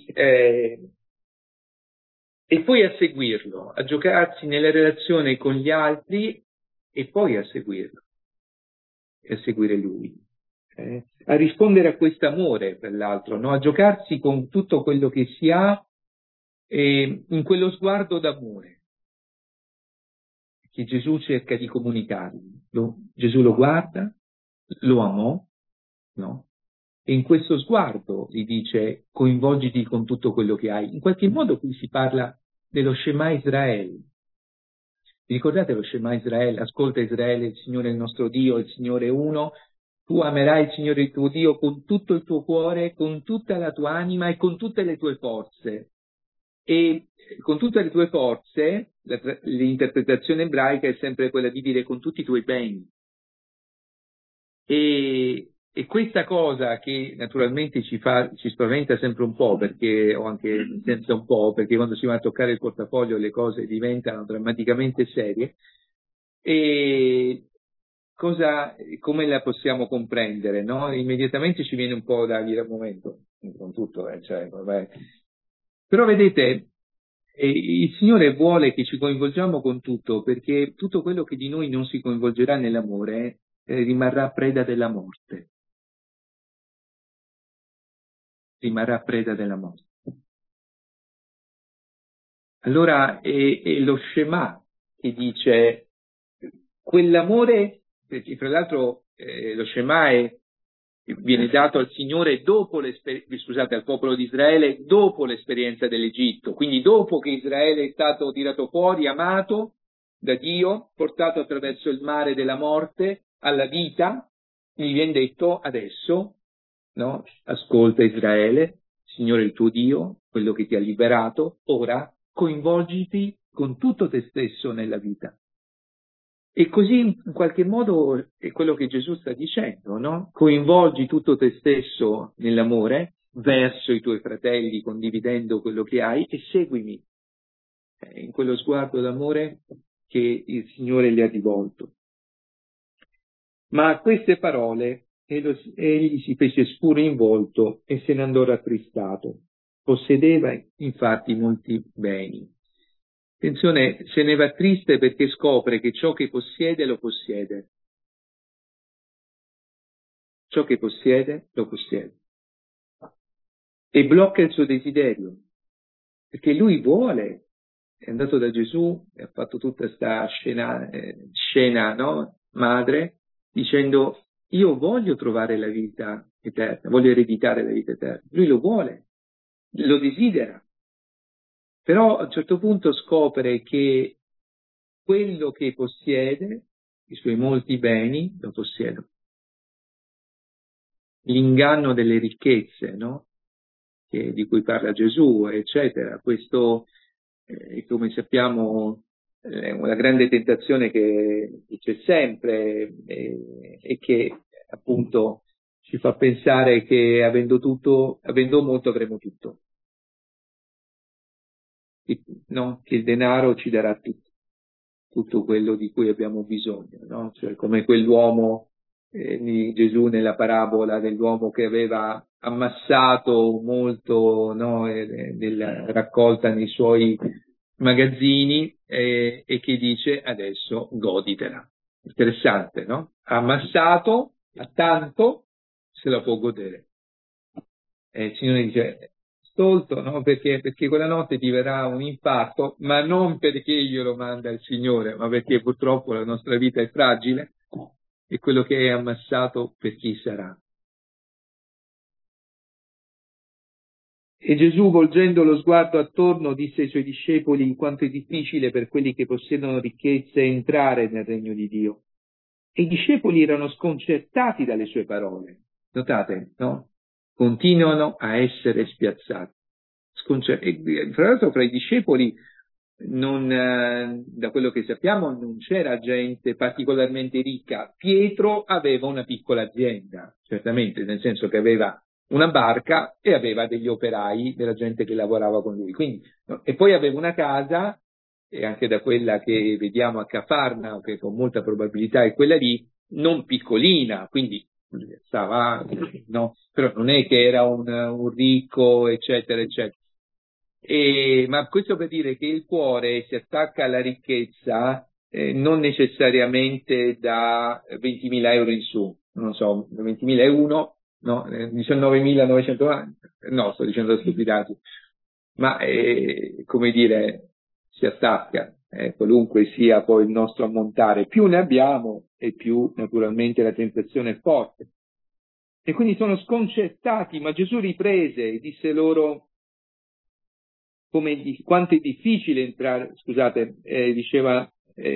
e poi a seguirlo, a giocarsi nella relazione con gli altri e poi a seguirlo, e a seguire lui, a rispondere a questo amore per l'altro, no? A giocarsi con tutto quello che si ha in quello sguardo d'amore che Gesù cerca di comunicargli. Gesù lo guarda, lo amò, no? E in questo sguardo gli dice coinvolgiti con tutto quello che hai. In qualche modo qui si parla dello Shema Israele. Vi ricordate lo Shema Israele? Ascolta Israele, il Signore è il nostro Dio, il Signore è uno. Tu amerai il Signore il tuo Dio con tutto il tuo cuore, con tutta la tua anima e con tutte le tue forze. E con tutte le tue forze, l'interpretazione ebraica è sempre quella di dire con tutti i tuoi beni. E questa cosa che naturalmente ci spaventa sempre un po', perché, o anche senza un po', perché quando si va a toccare il portafoglio le cose diventano drammaticamente serie, e come la possiamo comprendere, no? Immediatamente ci viene un po' da dire un momento, con tutto, cioè, vabbè. Però vedete, il Signore vuole che ci coinvolgiamo con tutto, perché tutto quello che di noi non si coinvolgerà nell'amore rimarrà preda della morte. Rimarrà preda della morte. Allora è lo Shema che dice quell'amore, perché fra l'altro lo Shema viene dato al Signore scusate, al popolo di Israele dopo l'esperienza dell'Egitto, quindi dopo che Israele è stato tirato fuori, amato da Dio, portato attraverso il mare della morte alla vita, gli viene detto adesso, no? Ascolta Israele, Signore il tuo Dio, quello che ti ha liberato, ora coinvolgiti con tutto te stesso nella vita. E così in qualche modo è quello che Gesù sta dicendo, no? Coinvolgi tutto te stesso nell'amore verso i tuoi fratelli, condividendo quello che hai, e seguimi in quello sguardo d'amore che il Signore le ha rivolto. Ma a queste parole egli si fece scuro in volto e se ne andò rattristato. Possedeva infatti molti beni. Attenzione, se ne va triste perché scopre che ciò che possiede lo possiede. Ciò che possiede lo possiede. E blocca il suo desiderio, perché lui vuole, è andato da Gesù e ha fatto tutta questa scena, no? Madre, dicendo io voglio trovare la vita eterna, voglio ereditare la vita eterna. Lui lo vuole, lo desidera, però a un certo punto scopre che quello che possiede, i suoi molti beni, lo possiedono. l'inganno delle ricchezze, no? Di cui parla Gesù, eccetera. Questo, come sappiamo, è una grande tentazione che c'è sempre e che appunto ci fa pensare che avendo molto avremo tutto. No? Che il denaro ci darà tutto quello di cui abbiamo bisogno, no? Cioè, come quell'uomo di Gesù nella parabola dell'uomo che aveva ammassato molto, no, della raccolta nei suoi magazzini e che dice adesso goditela. Interessante, no? Ha ammassato, ha tanto, se la può godere. E il Signore dice, stolto, no? Perché quella notte ti verrà un infarto, ma non perché io lo manda il Signore, ma perché purtroppo la nostra vita è fragile e quello che è ammassato per chi sarà. E Gesù, volgendo lo sguardo attorno, disse ai suoi discepoli quanto è difficile per quelli che possiedono ricchezze entrare nel regno di Dio. E i discepoli erano sconcertati dalle sue parole. Notate, no? Continuano a essere spiazzati. Fra l'altro fra i discepoli da quello che sappiamo non c'era gente particolarmente ricca. Pietro aveva una piccola azienda, certamente, nel senso che aveva una barca e aveva degli operai, della gente che lavorava con lui. Quindi, no? E poi aveva una casa, e anche da quella che vediamo a Cafarnao, che con molta probabilità è quella lì, non piccolina, quindi stava, no? Però non è che era un ricco, eccetera, eccetera. Ma questo per dire che il cuore si attacca alla ricchezza non necessariamente da 20.000 euro in su, non so, 20.000 è uno, no? 19.900, no, sto dicendo stupidati, ma come dire, si attacca, qualunque sia poi il nostro ammontare, più ne abbiamo e più naturalmente la tentazione è forte. E quindi sono sconcertati, ma Gesù riprese e disse loro quanto è difficile entrare, scusate, diceva,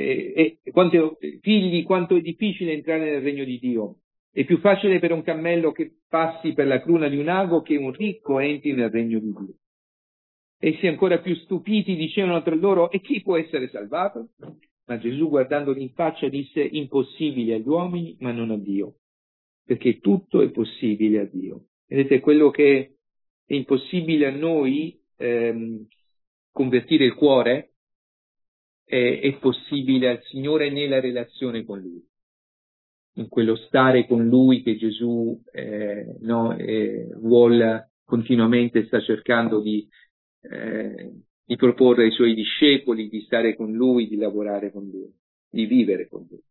figli, quanto è difficile entrare nel regno di Dio. È più facile per un cammello che passi per la cruna di un ago che un ricco entri nel regno di Dio. Essi ancora più stupiti dicevano tra loro, e chi può essere salvato? Ma Gesù guardandoli in faccia disse, impossibile agli uomini, ma non a Dio, perché tutto è possibile a Dio. Vedete, quello che è impossibile a noi, convertire il cuore, è possibile al Signore nella relazione con Lui, in quello stare con Lui che Gesù vuole continuamente, sta cercando di proporre ai Suoi discepoli, di stare con Lui, di lavorare con Lui, di vivere con Lui.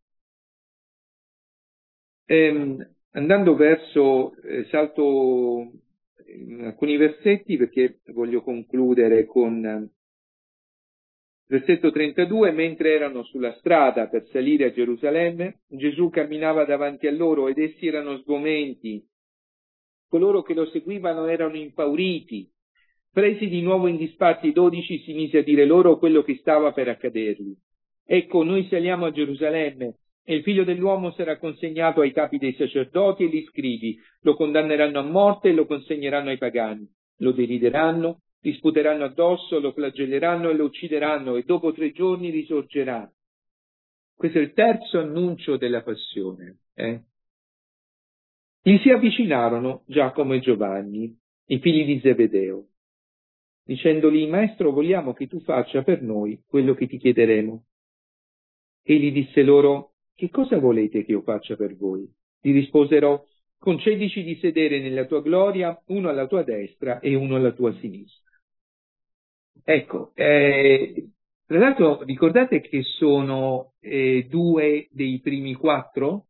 Andando verso, salto alcuni versetti perché voglio concludere con versetto 32, mentre erano sulla strada per salire a Gerusalemme, Gesù camminava davanti a loro ed essi erano sgomenti. Coloro che lo seguivano erano impauriti. Presi di nuovo in disparte i 12, si mise a dire loro quello che stava per accadergli. Ecco, noi saliamo a Gerusalemme e il figlio dell'uomo sarà consegnato ai capi dei sacerdoti e gli scribi, lo condanneranno a morte e lo consegneranno ai pagani, lo derideranno, gli sputeranno addosso, lo flagelleranno e lo uccideranno e dopo 3 giorni risorgerà. Questo è il terzo annuncio della passione. Gli si avvicinarono Giacomo e Giovanni, i figli di Zebedeo, dicendogli, Maestro, vogliamo che tu faccia per noi quello che ti chiederemo. Egli disse loro, che cosa volete che io faccia per voi? Gli risposero, concedici di sedere nella tua gloria, uno alla tua destra e uno alla tua sinistra. Ecco, tra l'altro ricordate che sono 2 dei primi 4?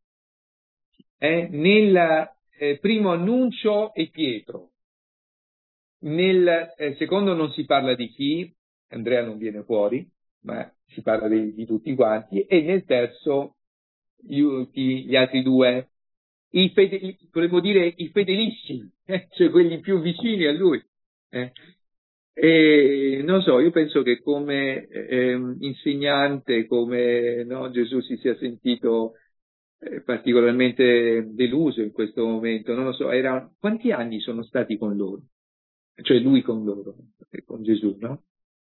Nel primo annuncio è Pietro, nel secondo non si parla di chi, Andrea non viene fuori, ma si parla di tutti quanti, e nel terzo gli altri 2, volevo dire i fedelissimi, cioè quelli più vicini a lui. E non so, io penso che come insegnante, come no, Gesù si sia sentito particolarmente deluso in questo momento, non lo so, quanti anni sono stati con loro? Cioè lui con loro, con Gesù, no?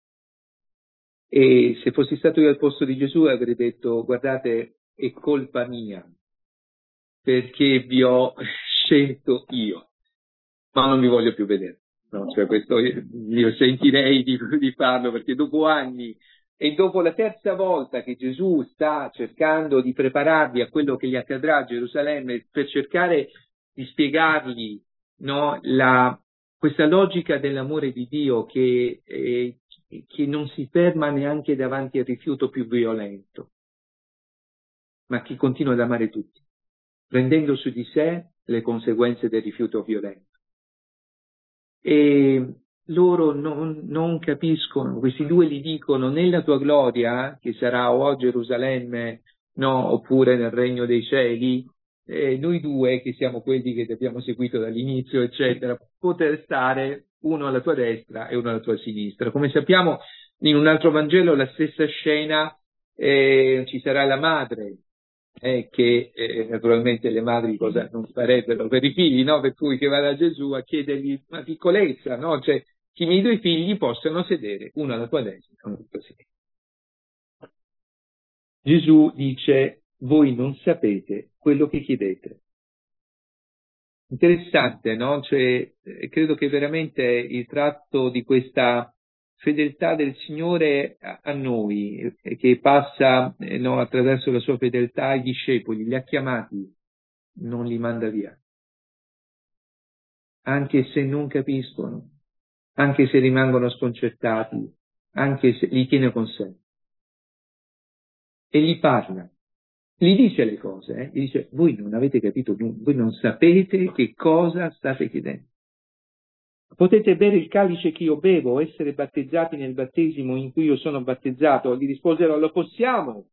E se fossi stato io al posto di Gesù avrei detto, guardate, è colpa mia, perché vi ho scelto io, ma non vi voglio più vedere. No, cioè questo io sentirei di farlo, perché dopo anni e dopo la terza volta che Gesù sta cercando di prepararli a quello che gli accadrà a Gerusalemme, per cercare di spiegargli, no, questa logica dell'amore di Dio che non si ferma neanche davanti al rifiuto più violento, ma che continua ad amare tutti, prendendo su di sé le conseguenze del rifiuto violento. E loro non capiscono, questi due gli dicono: nella tua gloria, che sarà o a Gerusalemme, no, oppure nel regno dei cieli, noi due, che siamo quelli che ti abbiamo seguito dall'inizio, eccetera, poter stare uno alla tua destra e uno alla tua sinistra. Come sappiamo, in un altro Vangelo, la stessa scena, ci sarà la madre, che naturalmente le madri cosa non farebbero per i figli, no? Per cui che va da Gesù a chiedergli una piccolezza, no? Cioè, che i miei due figli possano sedere uno alla tua destra e uno alla tua sinistra. Gesù dice: voi non sapete quello che chiedete. Interessante, no? Cioè, credo che veramente il tratto di questa fedeltà del Signore a noi, che passa, no, attraverso la sua fedeltà ai discepoli, li ha chiamati, non li manda via, anche se non capiscono, anche se rimangono sconcertati, anche se li tiene con sé. E gli parla, gli dice le cose, gli dice: voi non avete capito nulla, voi non sapete che cosa state chiedendo. Potete bere il calice che io bevo o essere battezzati nel battesimo in cui io sono battezzato? Gli risposero: lo possiamo.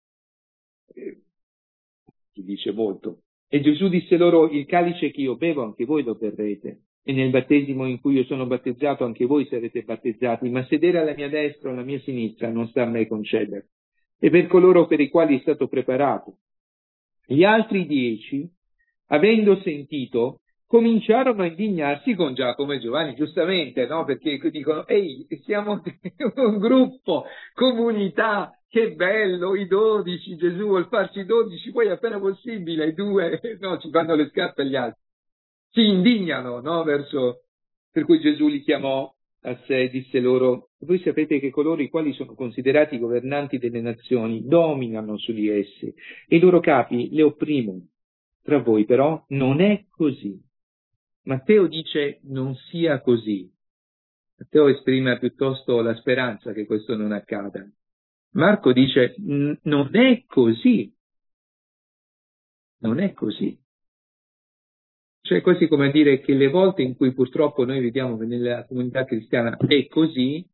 Gli dice molto. E Gesù disse loro: il calice che io bevo anche voi lo berrete, e nel battesimo in cui io sono battezzato anche voi sarete battezzati, ma sedere alla mia destra o alla mia sinistra non sta a me concedere, e per coloro per i quali è stato preparato. Gli altri 10, avendo sentito, cominciarono a indignarsi con Giacomo e Giovanni, giustamente, no? Perché dicono: ehi, siamo un gruppo, comunità, che bello, i 12, Gesù vuol farci 12, poi appena possibile i due, no, ci fanno le scarpe agli altri. Si indignano, no? Per cui Gesù li chiamò a sé e disse loro: voi sapete che coloro i quali sono considerati governanti delle nazioni dominano su di essi e i loro capi le opprimono. Tra voi però non è così. Matteo dice: non sia così. Matteo esprime piuttosto la speranza che questo non accada. Marco dice: non è così. Non è così. Cioè, quasi come a dire che le volte in cui purtroppo noi vediamo che nella comunità cristiana è così,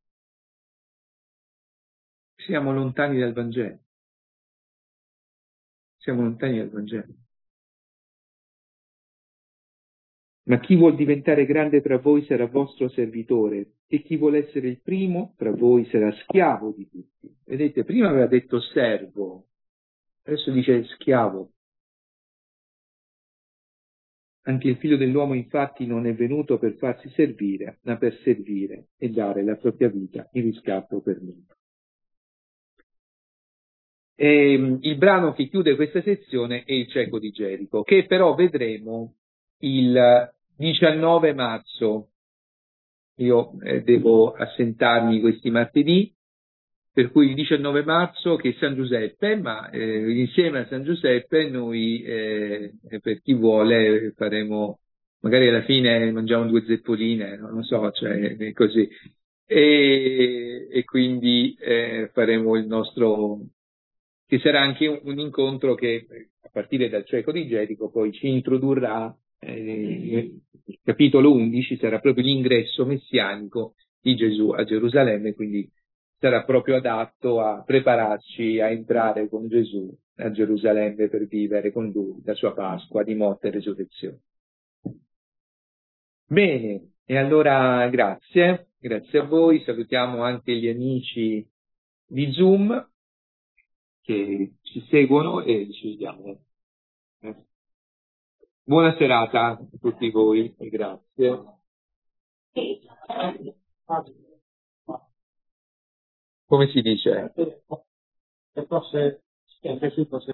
siamo lontani dal Vangelo. Siamo lontani dal Vangelo. Ma chi vuol diventare grande tra voi sarà vostro servitore, e chi vuole essere il primo tra voi sarà schiavo di tutti. Vedete, prima aveva detto servo, adesso dice schiavo. Anche il figlio dell'uomo infatti non è venuto per farsi servire, ma per servire e dare la propria vita in riscatto per noi. Il brano che chiude questa sezione è il cieco di Gerico, che però vedremo il 19 marzo. Io devo assentarmi questi martedì, per cui il 19 marzo, che è San Giuseppe, ma insieme a San Giuseppe noi, per chi vuole, faremo, magari alla fine mangiamo 2 zeppoline, non lo so, cioè così. E quindi faremo il nostro, che sarà anche un incontro che a partire dal cieco di Gerico poi ci introdurrà, il capitolo 11 sarà proprio l'ingresso messianico di Gesù a Gerusalemme, quindi sarà proprio adatto a prepararci a entrare con Gesù a Gerusalemme per vivere con lui la sua Pasqua di morte e resurrezione. Bene, e allora grazie a voi, salutiamo anche gli amici di Zoom che ci seguono e ci vediamo Buona serata a tutti voi e grazie. Come si dice?